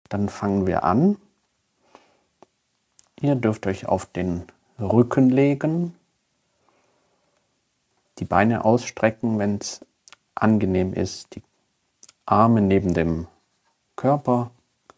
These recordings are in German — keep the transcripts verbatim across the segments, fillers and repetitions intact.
dann fangen wir an. Ihr dürft euch auf den Rücken legen, die Beine ausstrecken, wenn es angenehm ist, die Arme neben dem Körper.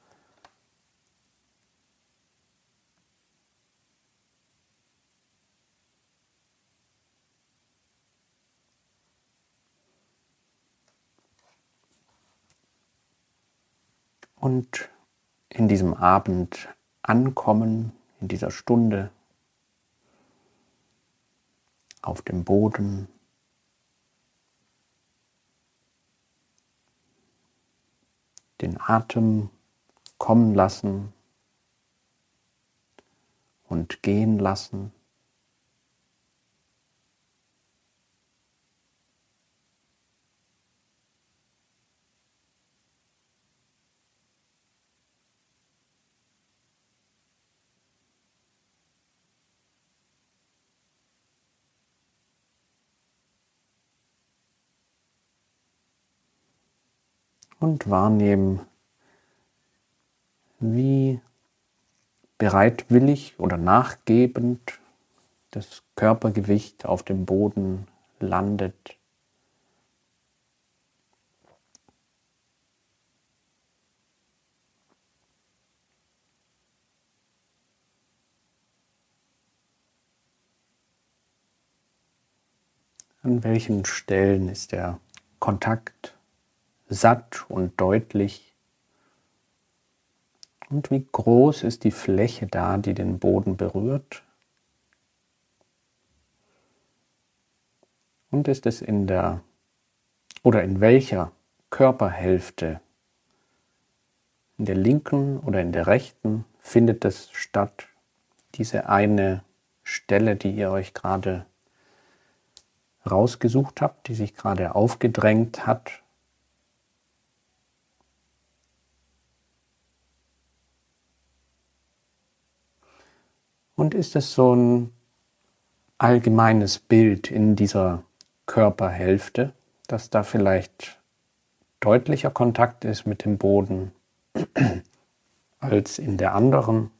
Und in diesem Abend ankommen, in dieser Stunde auf dem Boden. Den Atem kommen lassen und gehen lassen. Und wahrnehmen, wie bereitwillig oder nachgebend das Körpergewicht auf dem Boden landet. An welchen Stellen ist der Kontakt satt und deutlich? Und wie groß ist die Fläche da, die den Boden berührt? Und ist es in der oder in welcher Körperhälfte, in der linken oder in der rechten, findet es statt, diese eine Stelle, die ihr euch gerade rausgesucht habt, die sich gerade aufgedrängt hat? Und ist es so ein allgemeines Bild in dieser Körperhälfte, dass da vielleicht deutlicher Kontakt ist mit dem Boden als in der anderen?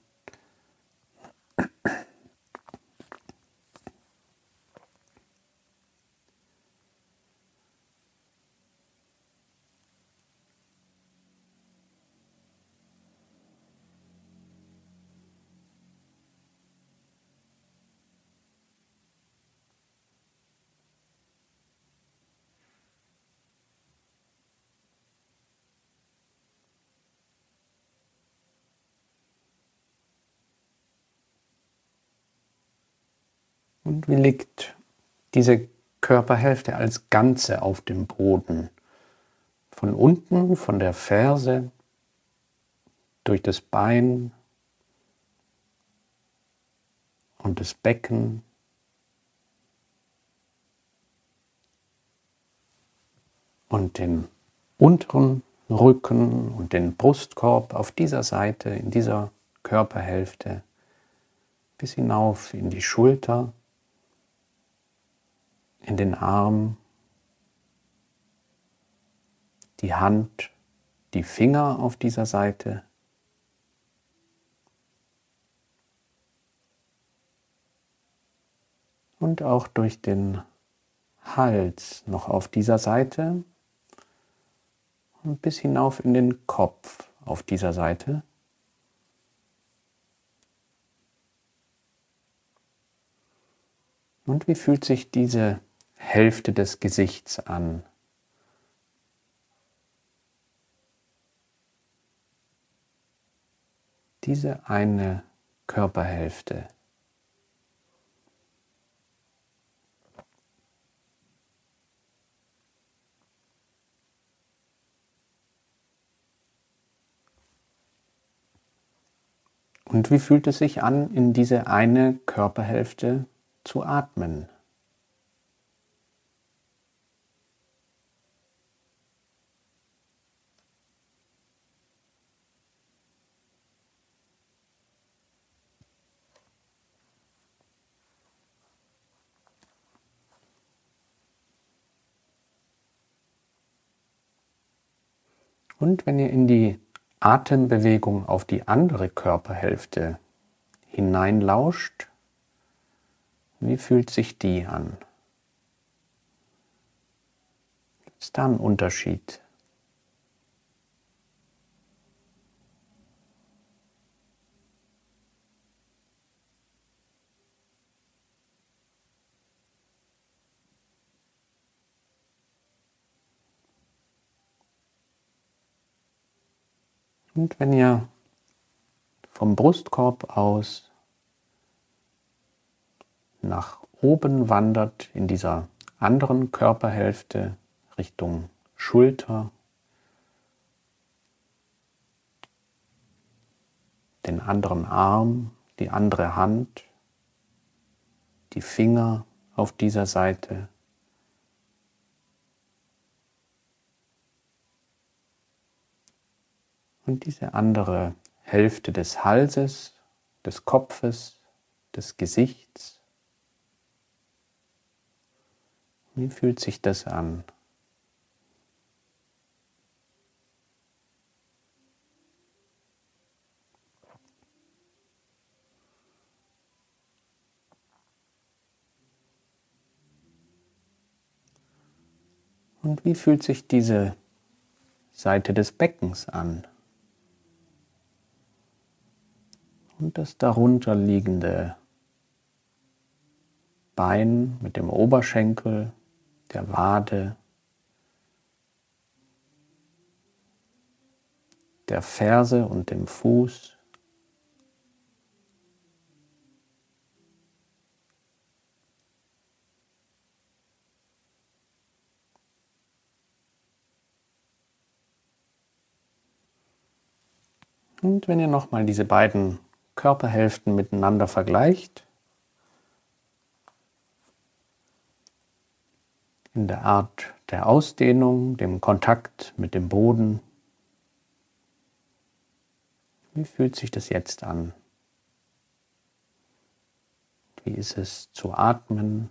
Und wie liegt diese Körperhälfte als Ganze auf dem Boden? Von unten, von der Ferse, durch das Bein und das Becken und den unteren Rücken und den Brustkorb auf dieser Seite, in dieser Körperhälfte, bis hinauf in die Schulter, in den Arm, die Hand, die Finger auf dieser Seite. Und auch durch den Hals noch auf dieser Seite und bis hinauf in den Kopf auf dieser Seite. Und wie fühlt sich diese Hälfte des Gesichts an? Diese eine Körperhälfte. Und wie fühlt es sich an, in diese eine Körperhälfte zu atmen? Und wenn ihr in die Atembewegung auf die andere Körperhälfte hineinlauscht, wie fühlt sich die an? Gibt es da einen Unterschied? Und wenn ihr vom Brustkorb aus nach oben wandert in dieser anderen Körperhälfte Richtung Schulter, den anderen Arm, die andere Hand, die Finger auf dieser Seite, und diese andere Hälfte des Halses, des Kopfes, des Gesichts. Wie fühlt sich das an? Und wie fühlt sich diese Seite des Beckens an? Und das darunter liegende Bein mit dem Oberschenkel, der Wade, der Ferse und dem Fuß. Und wenn ihr nochmal diese beiden Körperhälften miteinander vergleicht, in der Art der Ausdehnung, dem Kontakt mit dem Boden, wie fühlt sich das jetzt an? Wie ist es zu atmen?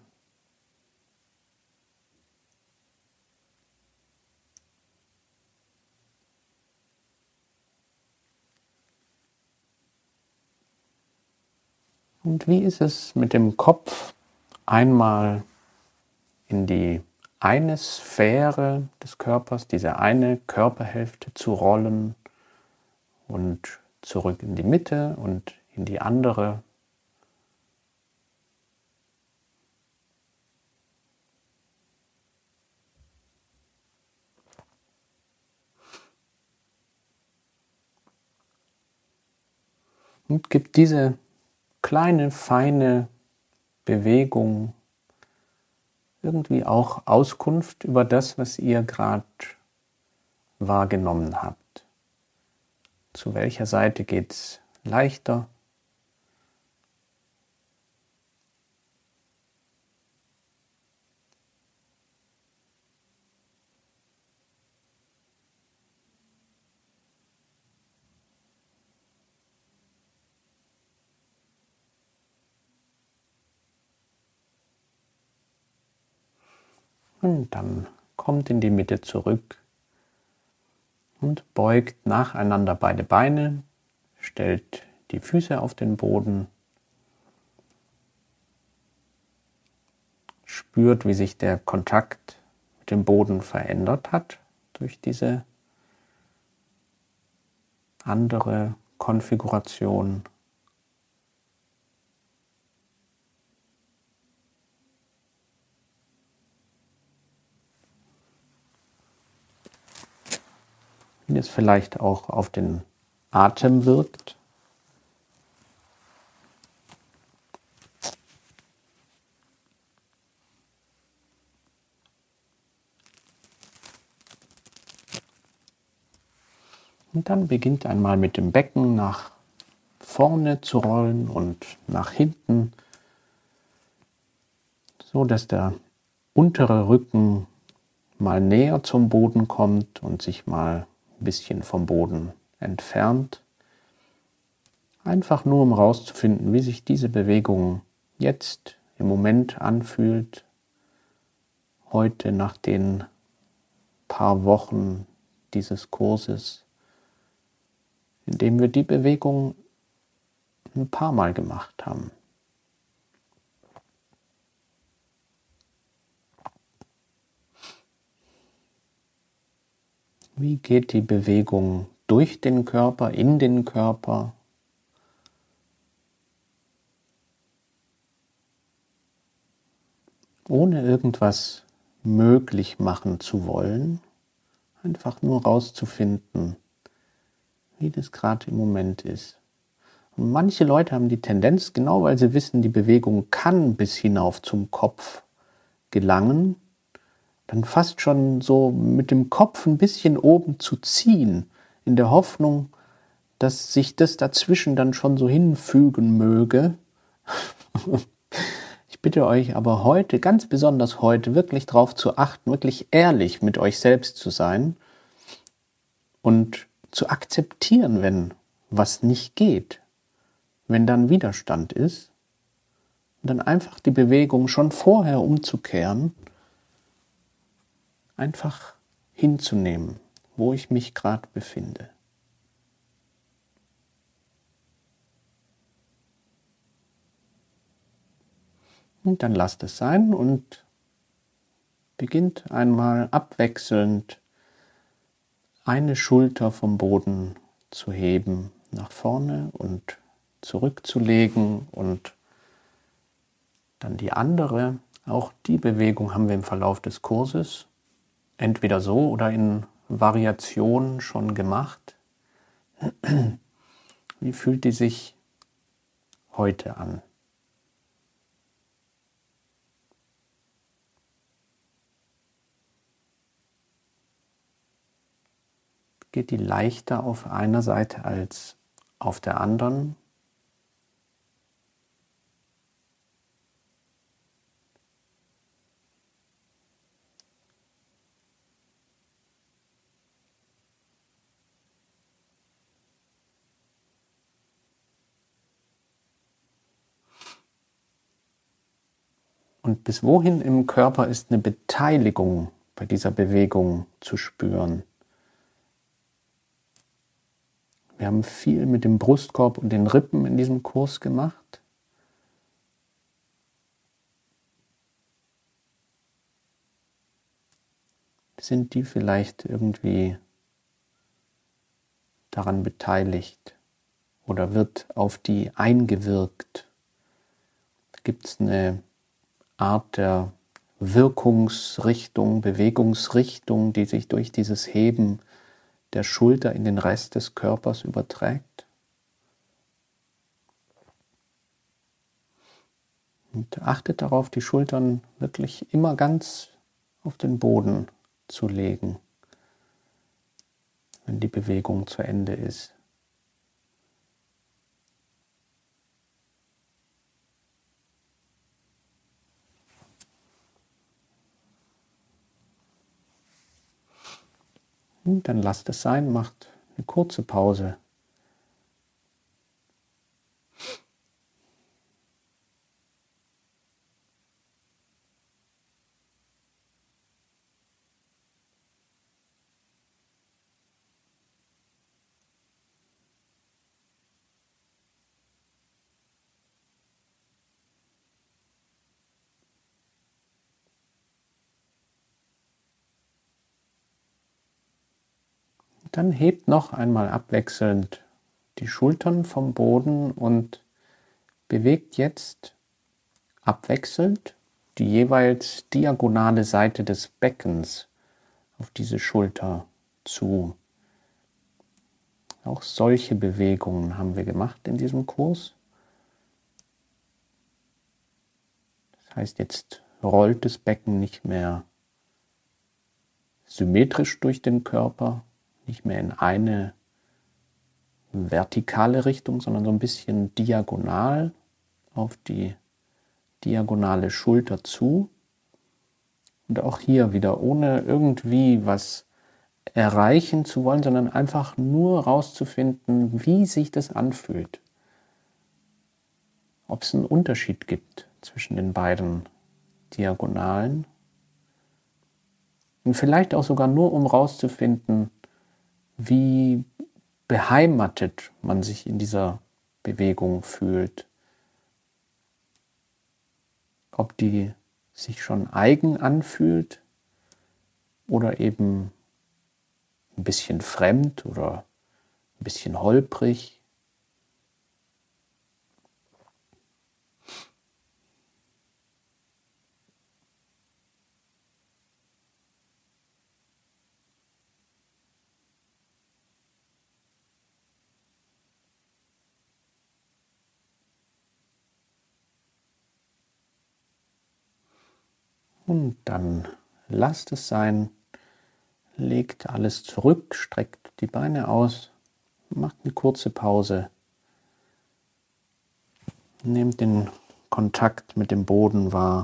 Und wie ist es mit dem Kopf einmal in die eine Sphäre des Körpers, diese eine Körperhälfte zu rollen und zurück in die Mitte und in die andere? Und gibt diese kleine, feine Bewegung irgendwie auch Auskunft über das, was ihr gerade wahrgenommen habt. Zu welcher Seite geht es leichter? Und dann kommt in die Mitte zurück und beugt nacheinander beide Beine, stellt die Füße auf den Boden, spürt, wie sich der Kontakt mit dem Boden verändert hat durch diese andere Konfiguration. Wie es vielleicht auch auf den Atem wirkt. Und dann beginnt einmal mit dem Becken nach vorne zu rollen und nach hinten, so dass der untere Rücken mal näher zum Boden kommt und sich mal ein bisschen vom Boden entfernt. Einfach nur, um herauszufinden, wie sich diese Bewegung jetzt im Moment anfühlt, heute nach den paar Wochen dieses Kurses. indem wir die Bewegung ein paar Mal gemacht haben. Wie geht die Bewegung durch den Körper, in den Körper? Ohne irgendwas möglich machen zu wollen, einfach nur rauszufinden, wie das gerade im Moment ist. Und manche Leute haben die Tendenz, genau weil sie wissen, die Bewegung kann bis hinauf zum Kopf gelangen, dann fast schon so mit dem Kopf ein bisschen oben zu ziehen, in der Hoffnung, dass sich das dazwischen dann schon so hinfügen möge. Ich bitte euch aber heute, ganz besonders heute, wirklich darauf zu achten, wirklich ehrlich mit euch selbst zu sein und zu akzeptieren, wenn was nicht geht, wenn dann Widerstand ist, und dann einfach die Bewegung schon vorher umzukehren, einfach hinzunehmen, wo ich mich gerade befinde. Und dann lasst es sein und beginnt einmal abwechselnd eine Schulter vom Boden zu heben, nach vorne und zurückzulegen und dann die andere. Auch die Bewegung haben wir im Verlauf des Kurses entweder so oder in Variationen schon gemacht. Wie fühlt die sich heute an? Geht die leichter auf einer Seite als auf der anderen? Und bis wohin im Körper ist eine Beteiligung bei dieser Bewegung zu spüren? Wir haben viel mit dem Brustkorb und den Rippen in diesem Kurs gemacht. Sind die vielleicht irgendwie daran beteiligt oder wird auf die eingewirkt? Gibt es eine Art der Wirkungsrichtung, Bewegungsrichtung, die sich durch dieses Heben der Schulter in den Rest des Körpers überträgt? Und achtet darauf, die Schultern wirklich immer ganz auf den Boden zu legen, wenn die Bewegung zu Ende ist. Und dann lasst es sein, macht eine kurze Pause. Dann hebt noch einmal abwechselnd die Schultern vom Boden und bewegt jetzt abwechselnd die jeweils diagonale Seite des Beckens auf diese Schulter zu. Auch solche Bewegungen haben wir gemacht in diesem Kurs. Das heißt, jetzt rollt das Becken nicht mehr symmetrisch durch den Körper, nicht mehr in eine vertikale Richtung, sondern so ein bisschen diagonal auf die diagonale Schulter zu. Und auch hier wieder ohne irgendwie was erreichen zu wollen, sondern einfach nur rauszufinden, wie sich das anfühlt. Ob es einen Unterschied gibt zwischen den beiden Diagonalen. Und vielleicht auch sogar nur, um rauszufinden, wie beheimatet man sich in dieser Bewegung fühlt. Ob die sich schon eigen anfühlt oder eben ein bisschen fremd oder ein bisschen holprig. Und dann lasst es sein, legt alles zurück, streckt die Beine aus, macht eine kurze Pause, nehmt den Kontakt mit dem Boden wahr.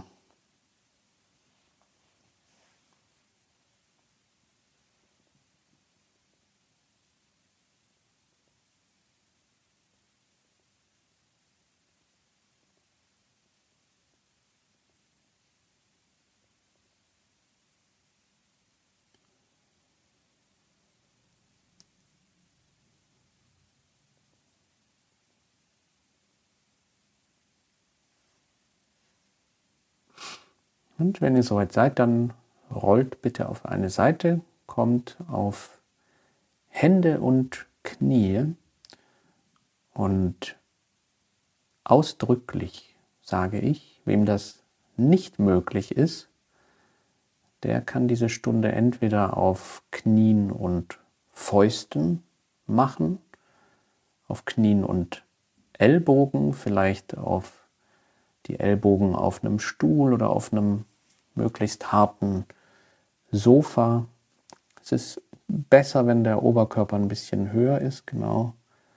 Und wenn ihr soweit seid, dann rollt bitte auf eine Seite, kommt auf Hände und Knie und ausdrücklich sage ich, wem das nicht möglich ist, der kann diese Stunde entweder auf Knien und Fäusten machen, auf Knien und Ellbogen, vielleicht auf die Ellbogen auf einem Stuhl oder auf einem möglichst harten Sofa. Es ist besser, wenn der Oberkörper ein bisschen höher ist, genau.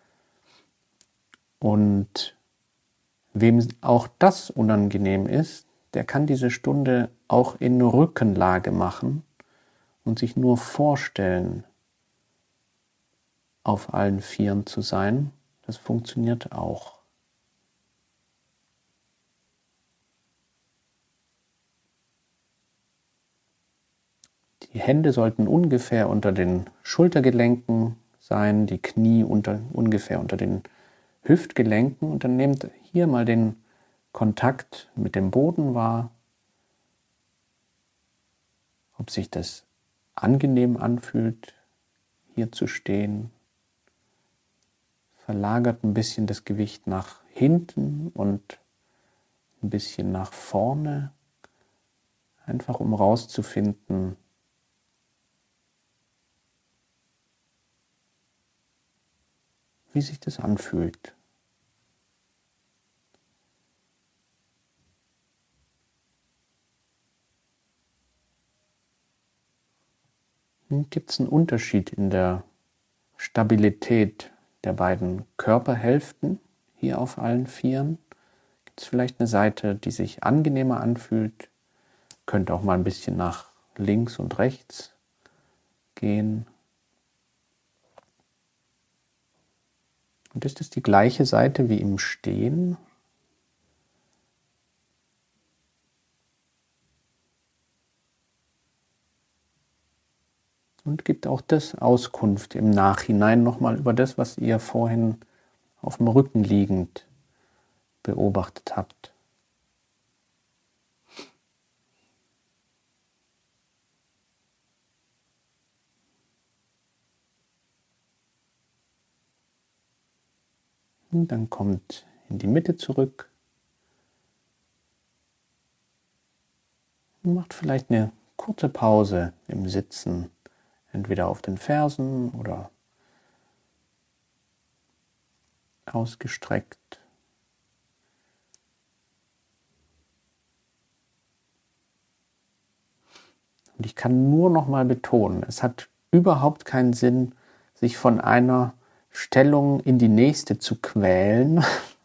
Und wem auch das unangenehm ist, der kann diese Stunde auch in Rückenlage machen und sich nur vorstellen, auf allen Vieren zu sein. Das funktioniert auch. Die Hände sollten ungefähr unter den Schultergelenken sein, die Knie unter, ungefähr unter den Hüftgelenken. Und dann nehmt hier mal den Kontakt mit dem Boden wahr, ob sich das angenehm anfühlt, hier zu stehen. Verlagert ein bisschen das Gewicht nach hinten und ein bisschen nach vorne, einfach um rauszufinden, wie sich das anfühlt. Gibt es einen Unterschied in der Stabilität der beiden Körperhälften hier auf allen Vieren? Gibt es vielleicht eine Seite, die sich angenehmer anfühlt? Könnte auch mal ein bisschen nach links und rechts gehen. Und ist es die gleiche Seite wie im Stehen? Und gibt auch das Auskunft im Nachhinein nochmal über das, was ihr vorhin auf dem Rücken liegend beobachtet habt. Und dann kommt in die Mitte zurück und macht vielleicht eine kurze Pause im Sitzen, entweder auf den Fersen oder ausgestreckt. Und ich kann nur noch mal betonen, es hat überhaupt keinen Sinn, sich von einer Stellung in die nächste zu quälen,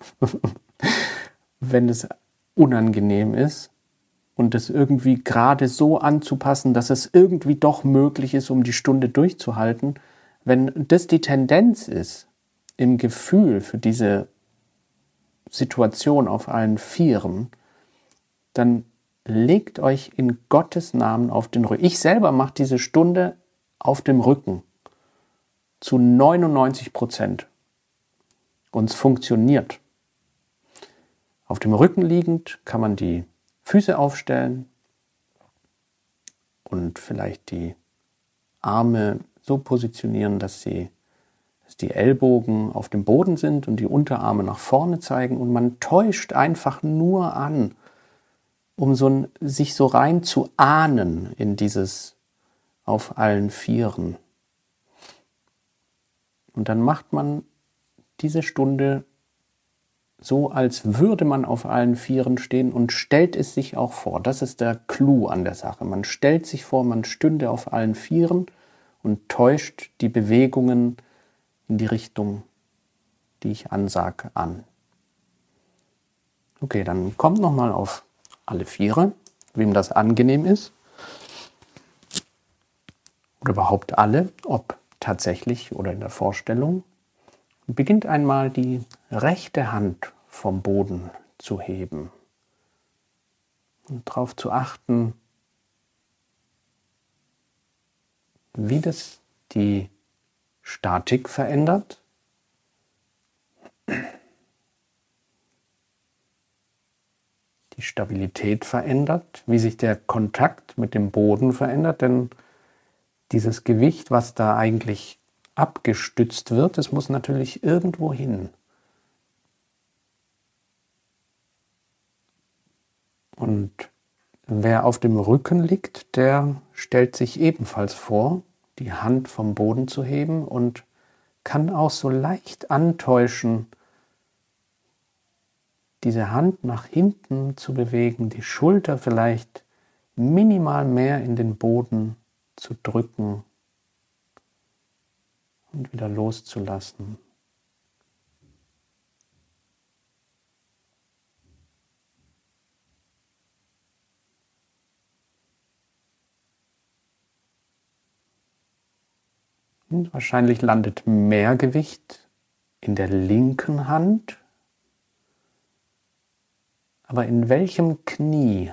wenn es unangenehm ist, und es irgendwie gerade so anzupassen, dass es irgendwie doch möglich ist, um die Stunde durchzuhalten. Wenn das die Tendenz ist, im Gefühl für diese Situation auf allen Vieren, dann legt euch in Gottes Namen auf den Rücken. Ich selber mache diese Stunde auf dem Rücken. zu neunundneunzig Prozent. Und es funktioniert. Auf dem Rücken liegend kann man die Füße aufstellen und vielleicht die Arme so positionieren, dass, sie, dass die Ellbogen auf dem Boden sind und die Unterarme nach vorne zeigen. Und man täuscht einfach nur an, um so ein, sich so rein zu ahnen in dieses auf allen Vieren. Und dann macht man diese Stunde so, als würde man auf allen Vieren stehen und stellt es sich auch vor. Das ist der Clou an der Sache. Man stellt sich vor, man stünde auf allen Vieren und täuscht die Bewegungen in die Richtung, die ich ansage, an. Okay, dann kommt nochmal auf alle Viere, wem das angenehm ist. Oder überhaupt alle, ob tatsächlich oder in der Vorstellung. Und beginnt einmal die rechte Hand vom Boden zu heben und darauf zu achten, wie das die Statik verändert, die Stabilität verändert, wie sich der Kontakt mit dem Boden verändert, denn dieses Gewicht, was da eigentlich abgestützt wird, es muss natürlich irgendwo hin. Und wer auf dem Rücken liegt, der stellt sich ebenfalls vor, die Hand vom Boden zu heben und kann auch so leicht antäuschen, diese Hand nach hinten zu bewegen, die Schulter vielleicht minimal mehr in den Boden zu drücken und wieder loszulassen. Und wahrscheinlich landet mehr Gewicht in der linken Hand, aber in welchem Knie?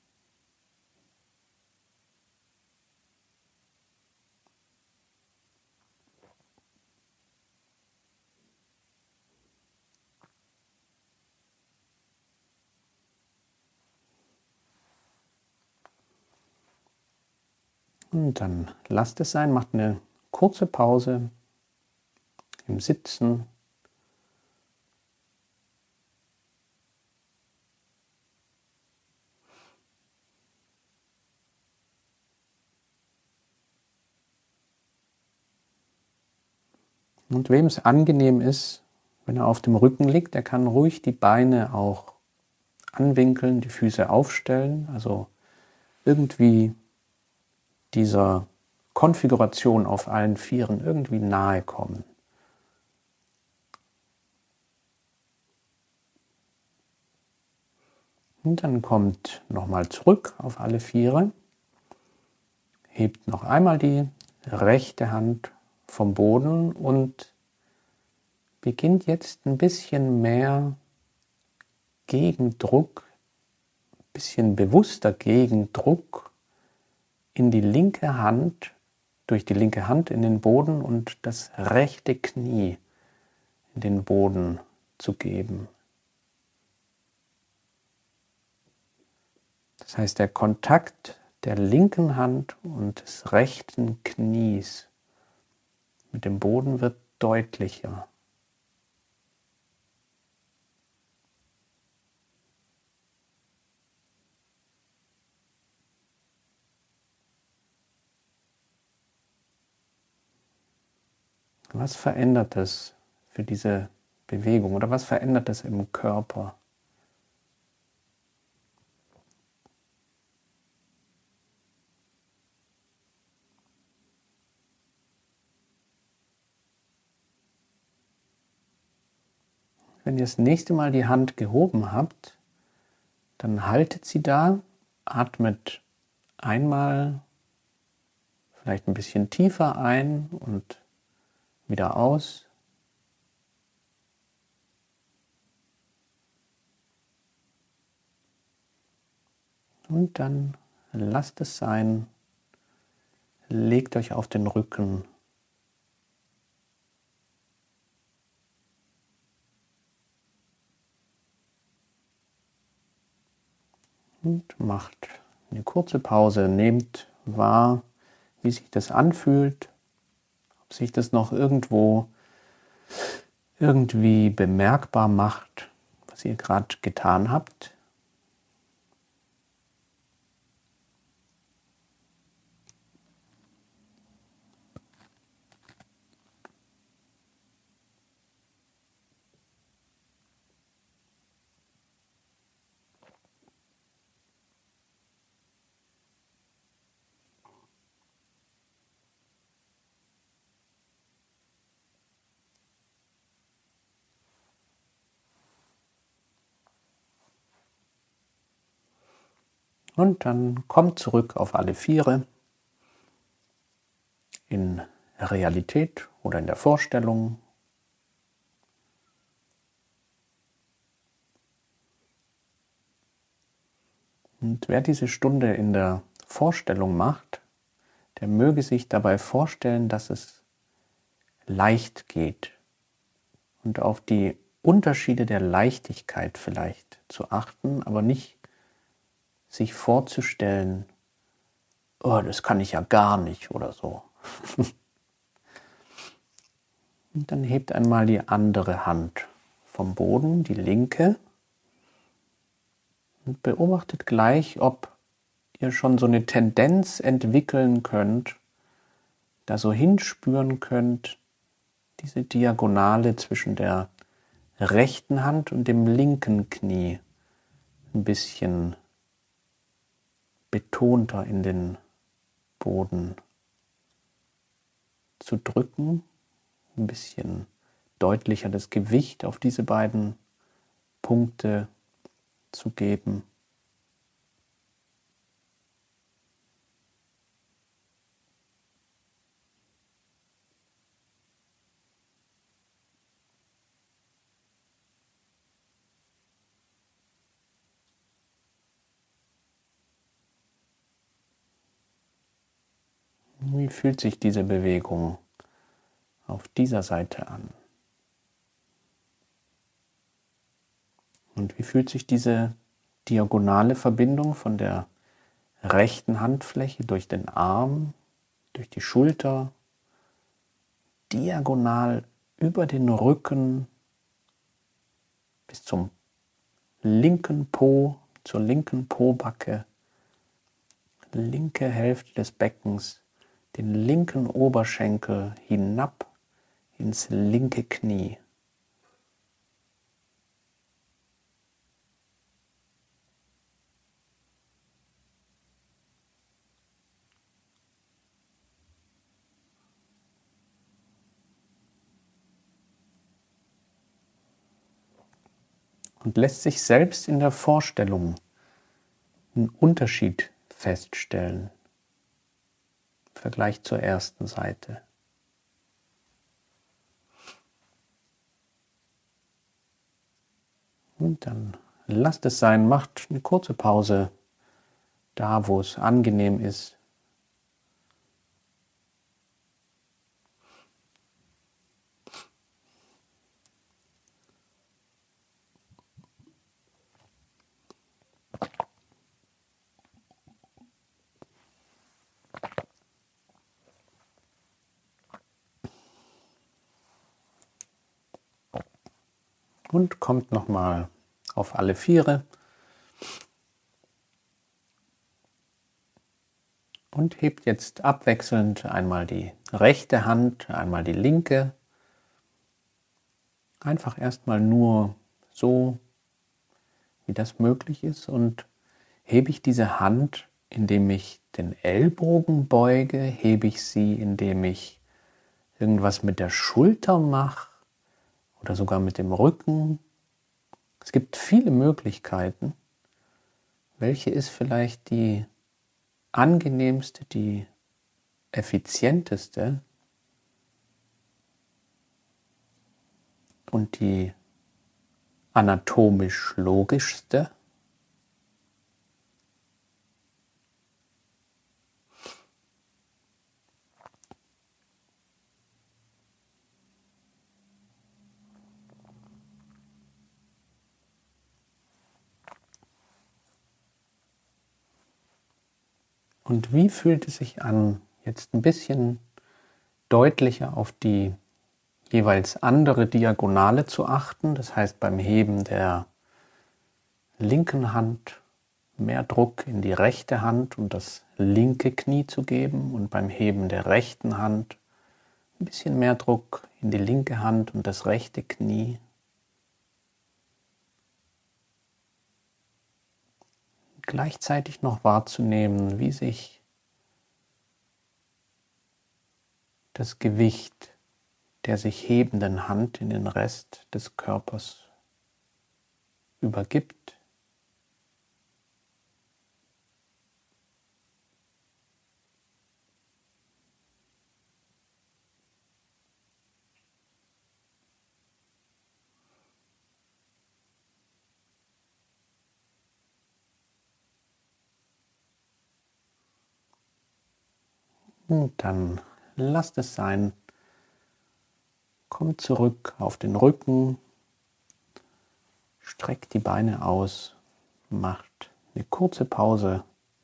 Und dann lasst es sein, macht eine kurze Pause im Sitzen. Und wem es angenehm ist, wenn er auf dem Rücken liegt, der kann ruhig die Beine auch anwinkeln, die Füße aufstellen, also irgendwie dieser Konfiguration auf allen Vieren irgendwie nahe kommen. Und dann kommt nochmal zurück auf alle Viere, hebt noch einmal die rechte Hand vom Boden und beginnt jetzt ein bisschen mehr Gegendruck, ein bisschen bewusster Gegendruck in die linke Hand, durch die linke Hand in den Boden und das rechte Knie in den Boden zu geben. Das heißt, der Kontakt der linken Hand und des rechten Knies mit dem Boden wird deutlicher. Was verändert es für diese Bewegung oder was verändert es im Körper? Wenn ihr das nächste Mal die Hand gehoben habt, dann haltet sie da, atmet einmal vielleicht ein bisschen tiefer ein und wieder aus. Und dann lasst es sein, legt euch auf den Rücken Und macht eine kurze Pause, nehmt wahr, wie sich das anfühlt, ob sich das noch irgendwo irgendwie bemerkbar macht, was ihr gerade getan habt. Und dann kommt zurück auf alle Viere in Realität oder in der Vorstellung. Und wer diese Stunde in der Vorstellung macht, der möge sich dabei vorstellen, dass es leicht geht und auf die Unterschiede der Leichtigkeit vielleicht zu achten, aber nicht sich vorzustellen, oh, das kann ich ja gar nicht oder so. Und dann hebt einmal die andere Hand vom Boden, die linke, und beobachtet gleich, ob ihr schon so eine Tendenz entwickeln könnt, da so hinspüren könnt, diese Diagonale zwischen der rechten Hand und dem linken Knie ein bisschen betonter in den Boden zu drücken, ein bisschen deutlicher das Gewicht auf diese beiden Punkte zu geben. Wie fühlt sich diese Bewegung auf dieser Seite an? Und wie fühlt sich diese diagonale Verbindung von der rechten Handfläche durch den Arm, durch die Schulter, diagonal über den Rücken bis zum linken Po, zur linken Pobacke, linke Hälfte des Beckens, den linken Oberschenkel hinab ins linke Knie. Und lässt sich selbst in der Vorstellung einen Unterschied feststellen im Vergleich zur ersten Seite. Und dann lasst es sein, macht eine kurze Pause da, wo es angenehm ist. Und kommt nochmal auf alle Viere und hebt jetzt abwechselnd einmal die rechte Hand, einmal die linke. Einfach erstmal nur so, wie das möglich ist, und hebe ich diese Hand, indem ich den Ellbogen beuge, hebe ich sie, indem ich irgendwas mit der Schulter mache oder sogar mit dem Rücken. Es gibt viele Möglichkeiten. Welche ist vielleicht die angenehmste, die effizienteste und die anatomisch logischste? Und wie fühlt es sich an, jetzt ein bisschen deutlicher auf die jeweils andere Diagonale zu achten? Das heißt, beim Heben der linken Hand mehr Druck in die rechte Hand und das linke Knie zu geben und beim Heben der rechten Hand ein bisschen mehr Druck in die linke Hand und das rechte Knie. Gleichzeitig noch wahrzunehmen, wie sich das Gewicht der sich hebenden Hand in den Rest des Körpers übergibt. Und dann lasst es sein. Kommt zurück auf den Rücken, streckt die Beine aus, macht eine kurze Pause.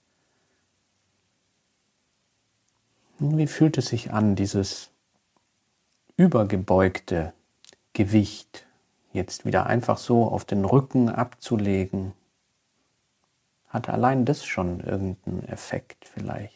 Und wie fühlt es sich an, dieses übergebeugte Gewicht jetzt wieder einfach so auf den Rücken abzulegen? Hat allein das schon irgendeinen Effekt vielleicht?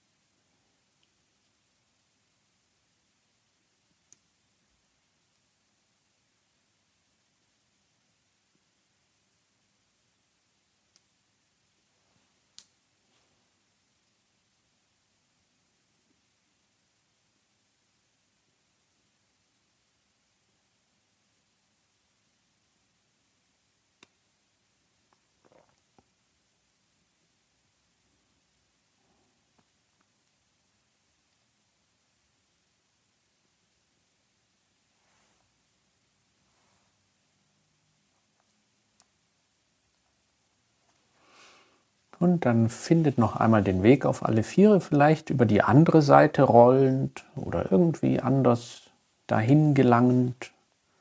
Und dann findet noch einmal den Weg auf alle Viere, vielleicht über die andere Seite rollend oder irgendwie anders dahin gelangend.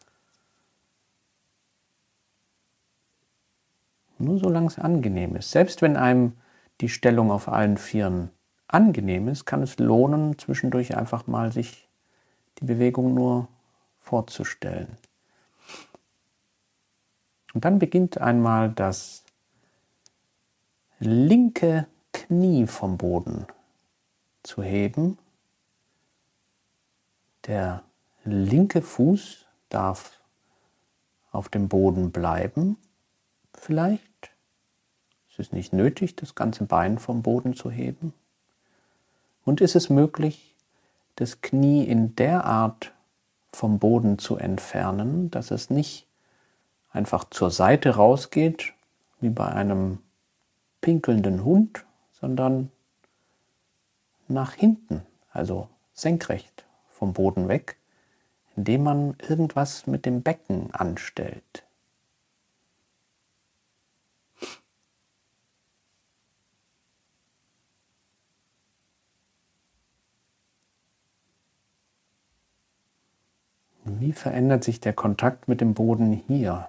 Nur solange es angenehm ist. Selbst wenn einem die Stellung auf allen Vieren angenehm ist, kann es lohnen, zwischendurch einfach mal sich die Bewegung nur vorzustellen. Und dann beginnt einmal das linke Knie vom Boden zu heben. Der linke Fuß darf auf dem Boden bleiben. Vielleicht. Es ist nicht nötig, das ganze Bein vom Boden zu heben. Und ist es möglich, das Knie in der Art vom Boden zu entfernen, dass es nicht einfach zur Seite rausgeht, wie bei einem pinkelnden Hund, sondern nach hinten, also senkrecht vom Boden weg, indem man irgendwas mit dem Becken anstellt. Wie verändert sich der Kontakt mit dem Boden hier?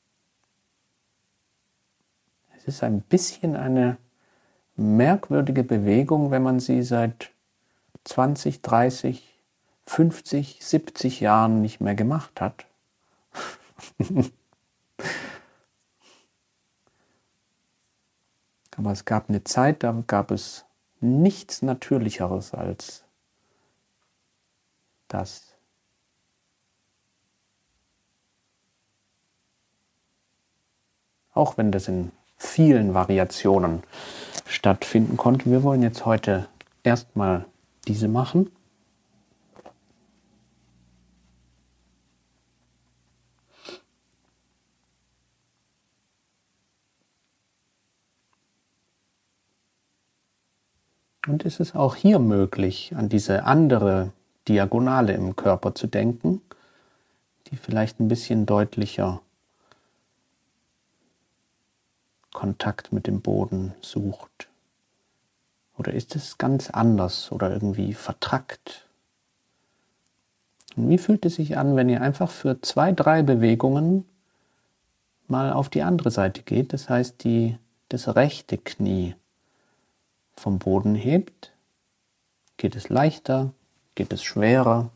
Es ist ein bisschen eine merkwürdige Bewegung, wenn man sie seit zwanzig, dreißig, fünfzig, siebzig Jahren nicht mehr gemacht hat. Aber es gab eine Zeit, da gab es nichts Natürlicheres als das. Auch wenn das in vielen Variationen stattfinden konnte. Wir wollen jetzt heute erstmal diese machen. Und es ist auch hier möglich, an diese andere Diagonale im Körper zu denken, die vielleicht ein bisschen deutlicher Kontakt mit dem Boden sucht. Oder ist es ganz anders oder irgendwie vertrackt? Und wie fühlt es sich an, wenn ihr einfach für zwei, drei Bewegungen mal auf die andere Seite geht? Das heißt, die, das rechte Knie vom Boden hebt. Geht es leichter? Geht es schwerer?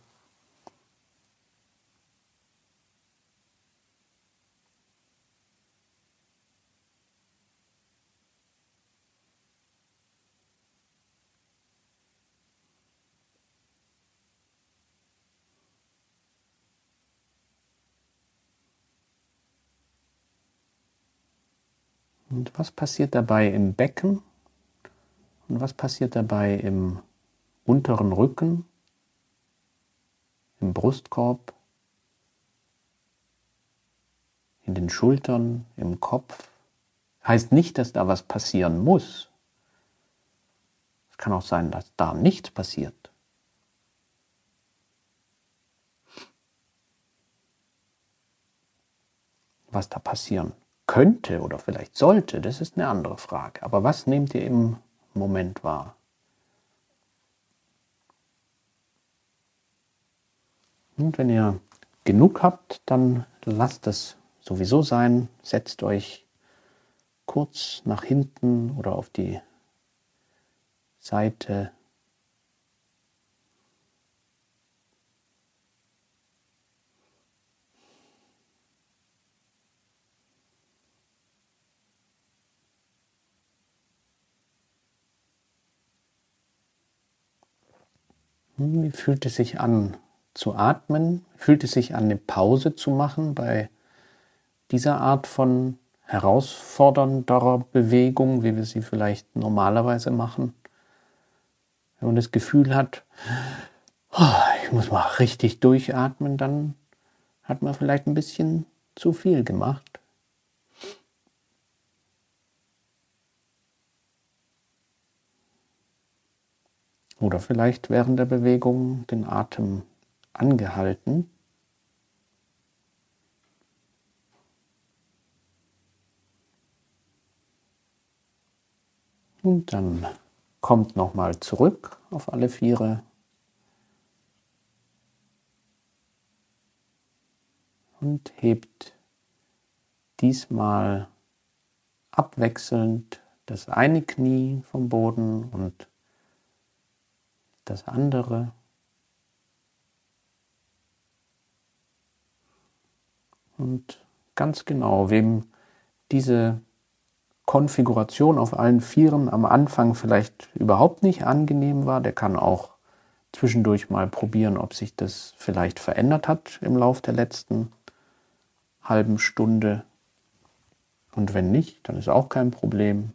Und was passiert dabei im Becken? Und was passiert dabei im unteren Rücken, im Brustkorb, in den Schultern, im Kopf? Heißt nicht, dass da was passieren muss. Es kann auch sein, dass da nichts passiert. Was da passieren könnte oder vielleicht sollte, das ist eine andere Frage. Aber was nehmt ihr im Moment wahr? Und wenn ihr genug habt, dann lasst es sowieso sein. Setzt euch kurz nach hinten oder auf die Seite. Wie fühlt es sich an zu atmen? Fühlt es sich an, eine Pause zu machen bei dieser Art von herausfordernder Bewegung, wie wir sie vielleicht normalerweise machen? Wenn man das Gefühl hat, oh, ich muss mal richtig durchatmen, dann hat man vielleicht ein bisschen zu viel gemacht. Oder vielleicht während der Bewegung den Atem angehalten. Und dann kommt nochmal zurück auf alle Viere. Und hebt diesmal abwechselnd das eine Knie vom Boden und das andere. Und ganz genau, wem diese Konfiguration auf allen Vieren am Anfang vielleicht überhaupt nicht angenehm war, der kann auch zwischendurch mal probieren, ob sich das vielleicht verändert hat im Lauf der letzten halben Stunde. Und wenn nicht, dann ist auch kein Problem.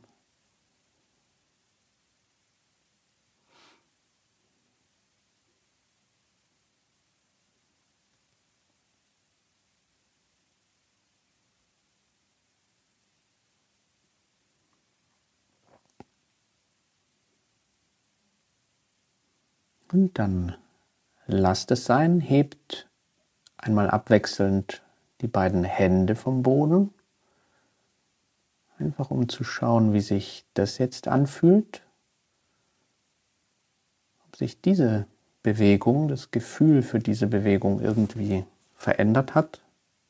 Und dann lasst es sein, hebt einmal abwechselnd die beiden Hände vom Boden, einfach um zu schauen, wie sich das jetzt anfühlt, ob sich diese Bewegung, das Gefühl für diese Bewegung irgendwie verändert hat.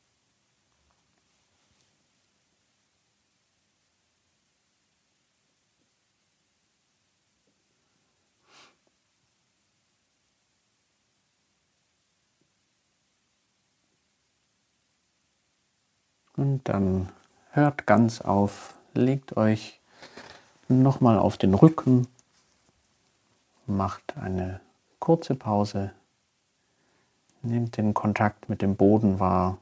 Und dann hört ganz auf, legt euch nochmal auf den Rücken, macht eine kurze Pause, nehmt den Kontakt mit dem Boden wahr.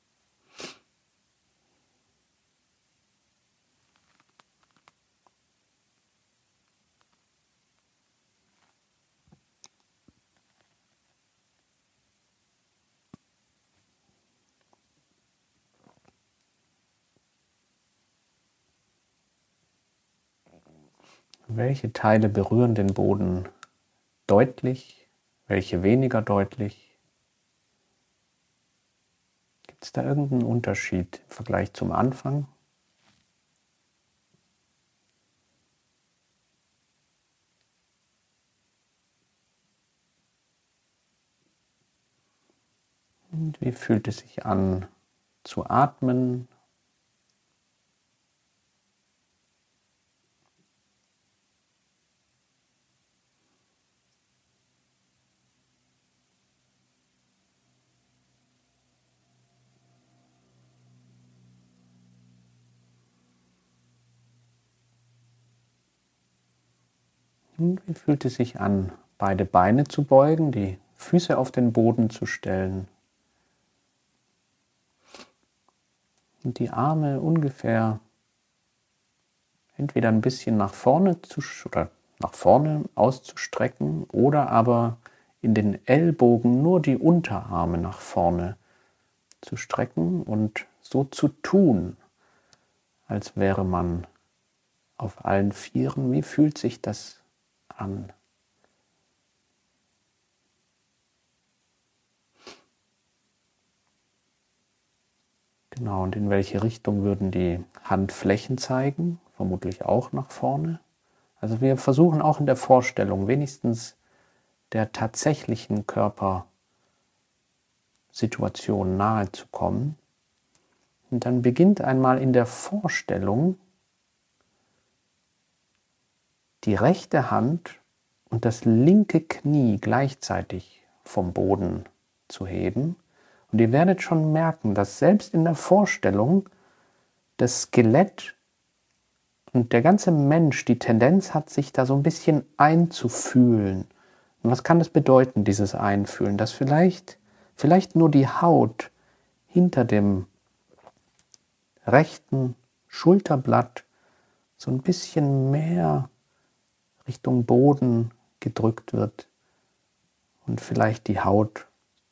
Welche Teile berühren den Boden deutlich, welche weniger deutlich? Gibt es da irgendeinen Unterschied im Vergleich zum Anfang? Und wie fühlt es sich an zu atmen? Und wie fühlt es sich an, beide Beine zu beugen, die Füße auf den Boden zu stellen und die Arme ungefähr entweder ein bisschen nach vorne zu, oder nach vorne auszustrecken oder aber in den Ellbogen nur die Unterarme nach vorne zu strecken und so zu tun, als wäre man auf allen Vieren. Wie fühlt sich das an? Genau, und in welche Richtung würden die Handflächen zeigen? Vermutlich auch nach vorne. Also wir versuchen auch in der Vorstellung wenigstens der tatsächlichen Körpersituation nahe zu kommen. Und dann beginnt einmal in der Vorstellung die rechte Hand und das linke Knie gleichzeitig vom Boden zu heben. Und ihr werdet schon merken, dass selbst in der Vorstellung das Skelett und der ganze Mensch die Tendenz hat, sich da so ein bisschen einzufühlen. Und was kann das bedeuten, dieses Einfühlen? Dass vielleicht, vielleicht nur die Haut hinter dem rechten Schulterblatt so ein bisschen mehr Richtung Boden gedrückt wird und vielleicht die Haut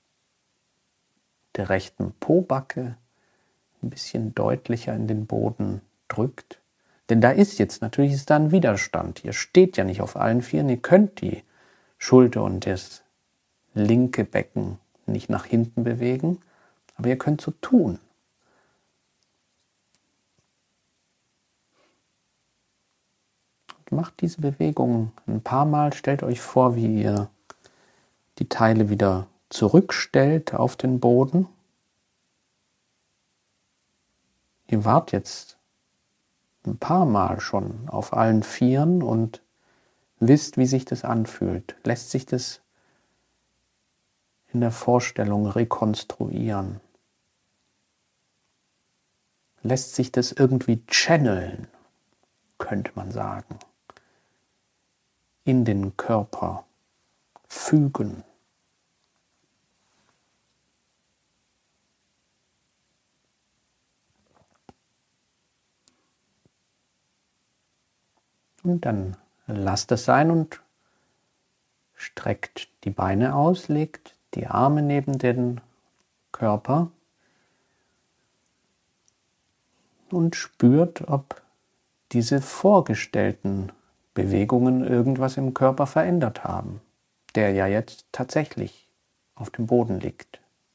der rechten Pobacke ein bisschen deutlicher in den Boden drückt. Denn da ist jetzt, natürlich ist da ein Widerstand. Ihr steht ja nicht auf allen Vieren, ihr könnt die Schulter und das linke Becken nicht nach hinten bewegen, aber ihr könnt so tun. Und macht diese Bewegung ein paar Mal, stellt euch vor, wie ihr die Teile wieder zurückstellt auf den Boden. Ihr wart jetzt ein paar Mal schon auf allen Vieren und wisst, wie sich das anfühlt. Lässt sich das in der Vorstellung rekonstruieren? Lässt sich das irgendwie channeln, könnte man sagen, in den Körper fügen? Und dann lasst es sein und streckt die Beine aus, legt die Arme neben den Körper und spürt, ob diese vorgestellten Bewegungen irgendwas im Körper verändert haben, der ja jetzt tatsächlich auf dem Boden liegt.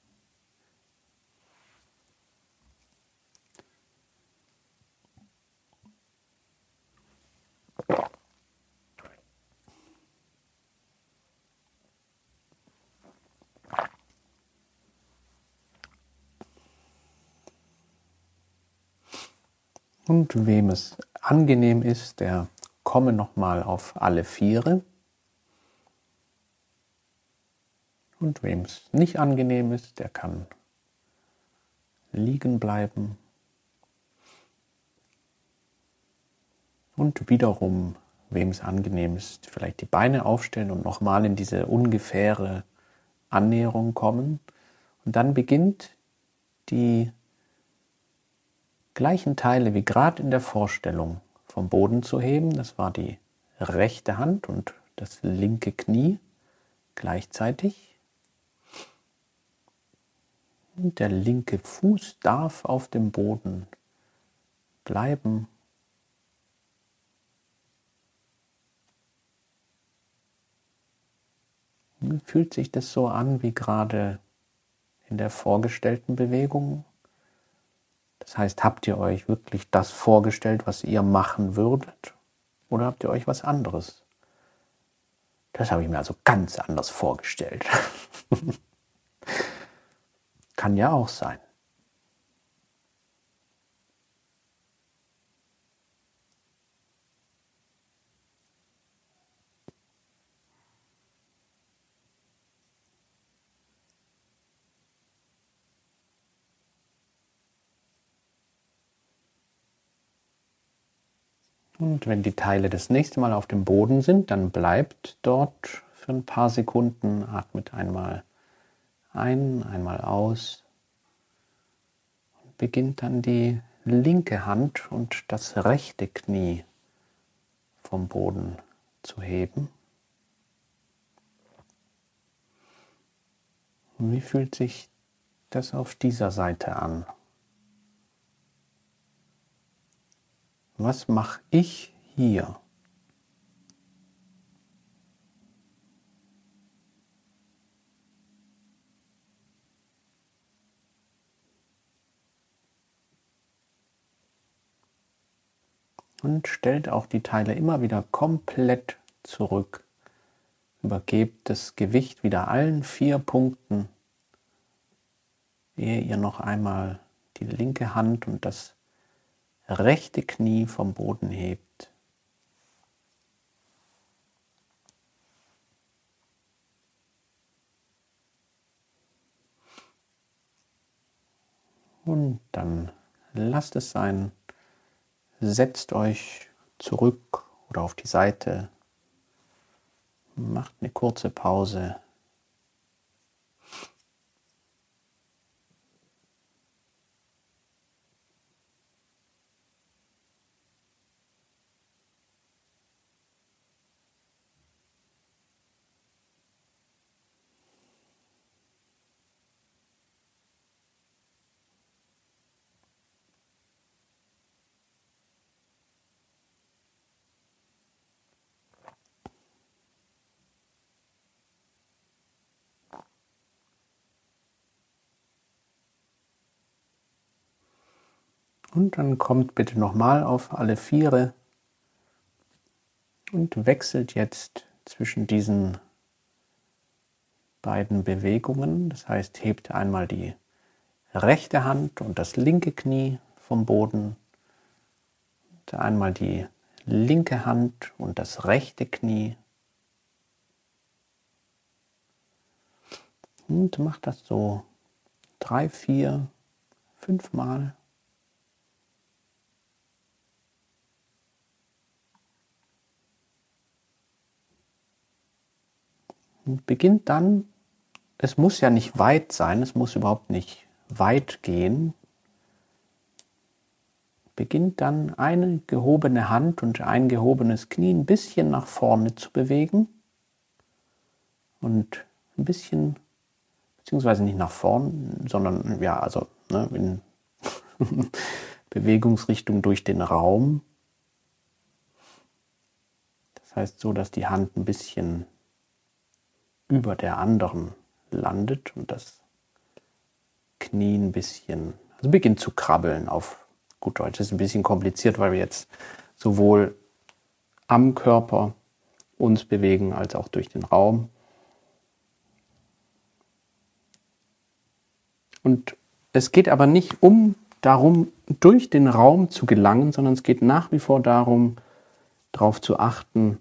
Und wem es angenehm ist, der komme nochmal auf alle Viere. Und wem es nicht angenehm ist, der kann liegen bleiben. Und wiederum, wem es angenehm ist, vielleicht die Beine aufstellen und nochmal in diese ungefähre Annäherung kommen. Und dann beginnt die gleichen Teile wie gerade in der Vorstellung vom Boden zu heben. Das war die rechte Hand und das linke Knie gleichzeitig. Und der linke Fuß darf auf dem Boden bleiben. Und fühlt sich das so an wie gerade in der vorgestellten Bewegung? Das heißt, habt ihr euch wirklich das vorgestellt, was ihr machen würdet? Oder habt ihr euch was anderes? Das habe ich mir also ganz anders vorgestellt. Kann ja auch sein. Und wenn die Teile das nächste Mal auf dem Boden sind, dann bleibt dort für ein paar Sekunden, atmet einmal ein, einmal aus und beginnt dann die linke Hand und das rechte Knie vom Boden zu heben. Und wie fühlt sich das auf dieser Seite an? Was mache ich hier? Und stellt auch die Teile immer wieder komplett zurück. Übergebt das Gewicht wieder allen vier Punkten, ehe ihr noch einmal die linke Hand und das rechte Knie vom Boden hebt. Und dann lasst es sein. Setzt euch zurück oder auf die Seite. Macht eine kurze Pause. Und dann kommt bitte nochmal auf alle Viere und wechselt jetzt zwischen diesen beiden Bewegungen. Das heißt, hebt einmal die rechte Hand und das linke Knie vom Boden. Und einmal die linke Hand und das rechte Knie. Und macht das so drei, vier, fünf Mal. Und beginnt dann, es muss ja nicht weit sein, es muss überhaupt nicht weit gehen, beginnt dann eine gehobene Hand und ein gehobenes Knie ein bisschen nach vorne zu bewegen und ein bisschen, beziehungsweise nicht nach vorn, sondern ja, also ne, in Bewegungsrichtung durch den Raum. Das heißt so, dass die Hand ein bisschen über der anderen landet und das Knie ein bisschen, also beginnt zu krabbeln auf gut Deutsch. Das ist ein bisschen kompliziert, weil wir jetzt sowohl am Körper uns bewegen, als auch durch den Raum. Und es geht aber nicht um darum, durch den Raum zu gelangen, sondern es geht nach wie vor darum, darauf zu achten,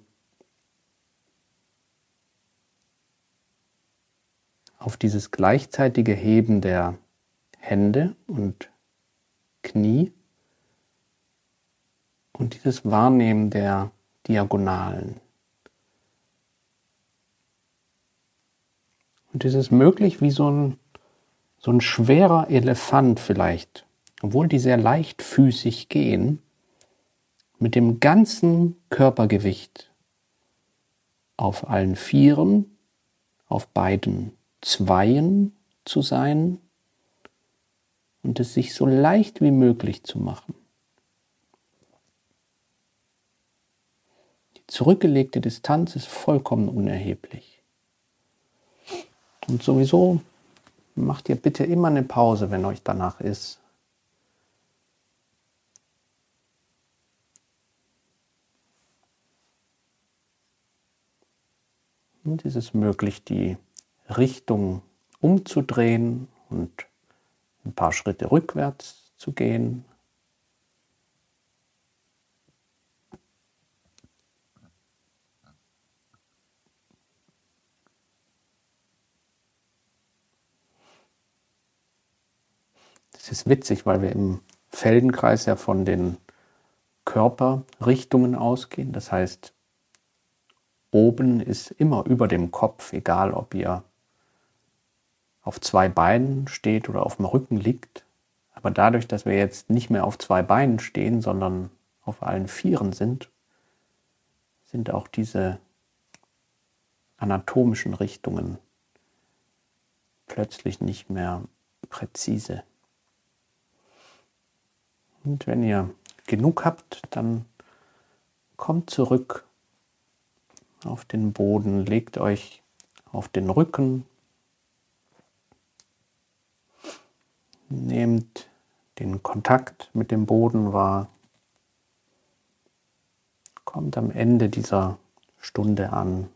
auf dieses gleichzeitige Heben der Hände und Knie und dieses Wahrnehmen der Diagonalen. Und es ist möglich wie so ein, so ein schwerer Elefant vielleicht, obwohl die sehr leichtfüßig gehen, mit dem ganzen Körpergewicht auf allen Vieren, auf beiden Zweien zu sein und es sich so leicht wie möglich zu machen. Die zurückgelegte Distanz ist vollkommen unerheblich. Und sowieso macht ihr bitte immer eine Pause, wenn euch danach ist. Und es ist möglich, die Richtung umzudrehen und ein paar Schritte rückwärts zu gehen. Das ist witzig, weil wir im Feldenkreis ja von den Körperrichtungen ausgehen. Das heißt, oben ist immer über dem Kopf, egal ob ihr auf zwei Beinen steht oder auf dem Rücken liegt. Aber dadurch, dass wir jetzt nicht mehr auf zwei Beinen stehen, sondern auf allen Vieren sind, sind auch diese anatomischen Richtungen plötzlich nicht mehr präzise. Und wenn ihr genug habt, dann kommt zurück auf den Boden, legt euch auf den Rücken, nehmt den Kontakt mit dem Boden wahr, kommt am Ende dieser Stunde an.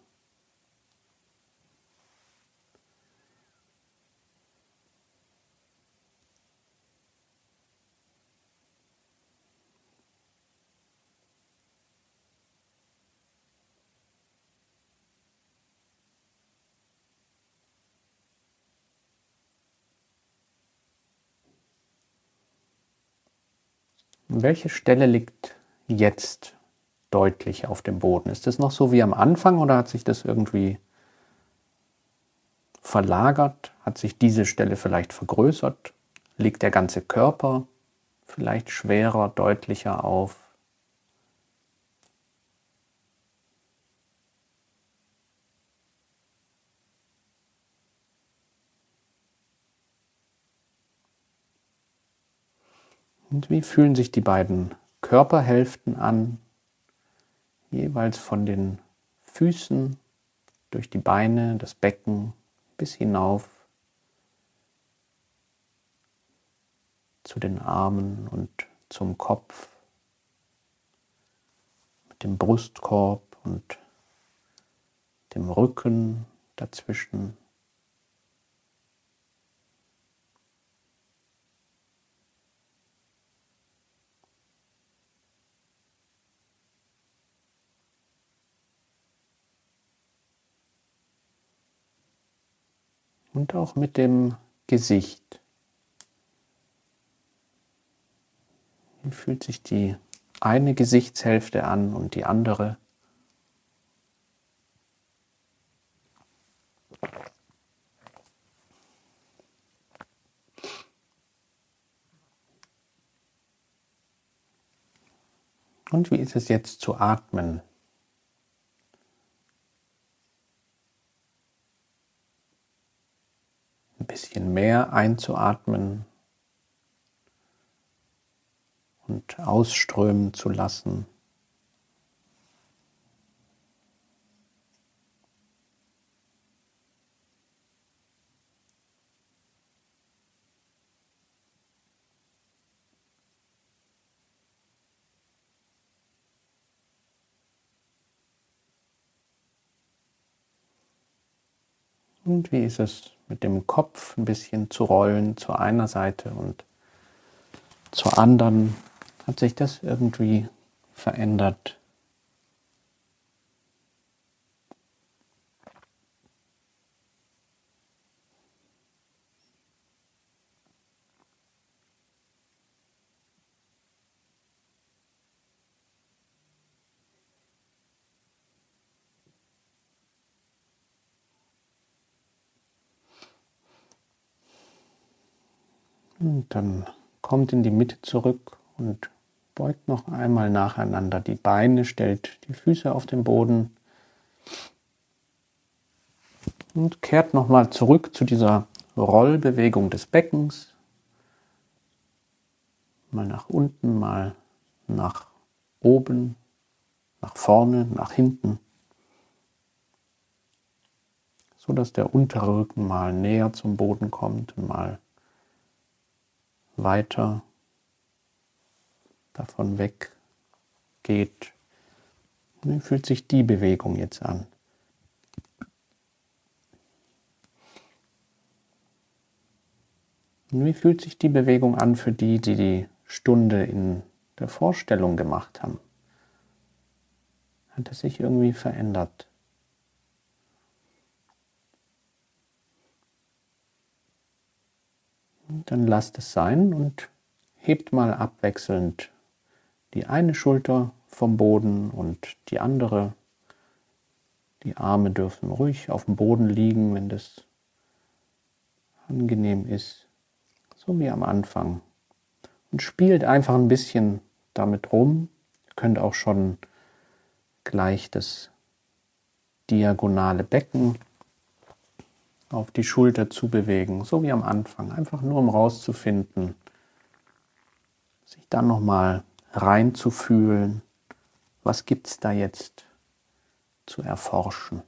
Welche Stelle liegt jetzt deutlich auf dem Boden? Ist es noch so wie am Anfang oder hat sich das irgendwie verlagert? Hat sich diese Stelle vielleicht vergrößert? Liegt der ganze Körper vielleicht schwerer, deutlicher auf? Und wie fühlen sich die beiden Körperhälften an, jeweils von den Füßen durch die Beine, das Becken bis hinauf zu den Armen und zum Kopf, mit dem Brustkorb und dem Rücken dazwischen. Und auch mit dem Gesicht. Wie fühlt sich die eine Gesichtshälfte an und die andere? Und wie ist es jetzt zu atmen? Ein bisschen mehr einzuatmen und ausströmen zu lassen. Und wie ist es mit dem Kopf ein bisschen zu rollen zu einer Seite und zur anderen? Hat sich das irgendwie verändert? Und dann kommt in die Mitte zurück und beugt noch einmal nacheinander die Beine, stellt die Füße auf den Boden und kehrt nochmal zurück zu dieser Rollbewegung des Beckens. Mal nach unten, mal nach oben, nach vorne, nach hinten, so dass der untere Rücken mal näher zum Boden kommt und mal weiter davon weggeht. Wie fühlt sich die Bewegung jetzt an? Und wie fühlt sich die Bewegung an für die, die die Stunde in der Vorstellung gemacht haben? Hat es sich irgendwie verändert? Und dann lasst es sein und hebt mal abwechselnd die eine Schulter vom Boden und die andere. Die Arme dürfen ruhig auf dem Boden liegen, wenn das angenehm ist, so wie am Anfang. Und spielt einfach ein bisschen damit rum. Ihr könnt auch schon gleich das diagonale Becken auf die Schulter zu bewegen, so wie am Anfang. Einfach nur, um rauszufinden, sich dann nochmal reinzufühlen, was gibt es da jetzt zu erforschen.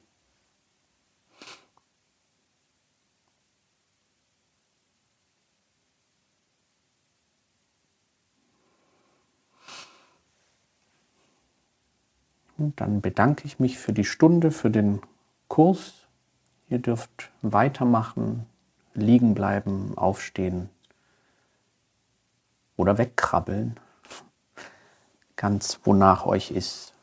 Und dann bedanke ich mich für die Stunde, für den Kurs. Ihr dürft weitermachen, liegen bleiben, aufstehen oder wegkrabbeln, ganz wonach euch ist.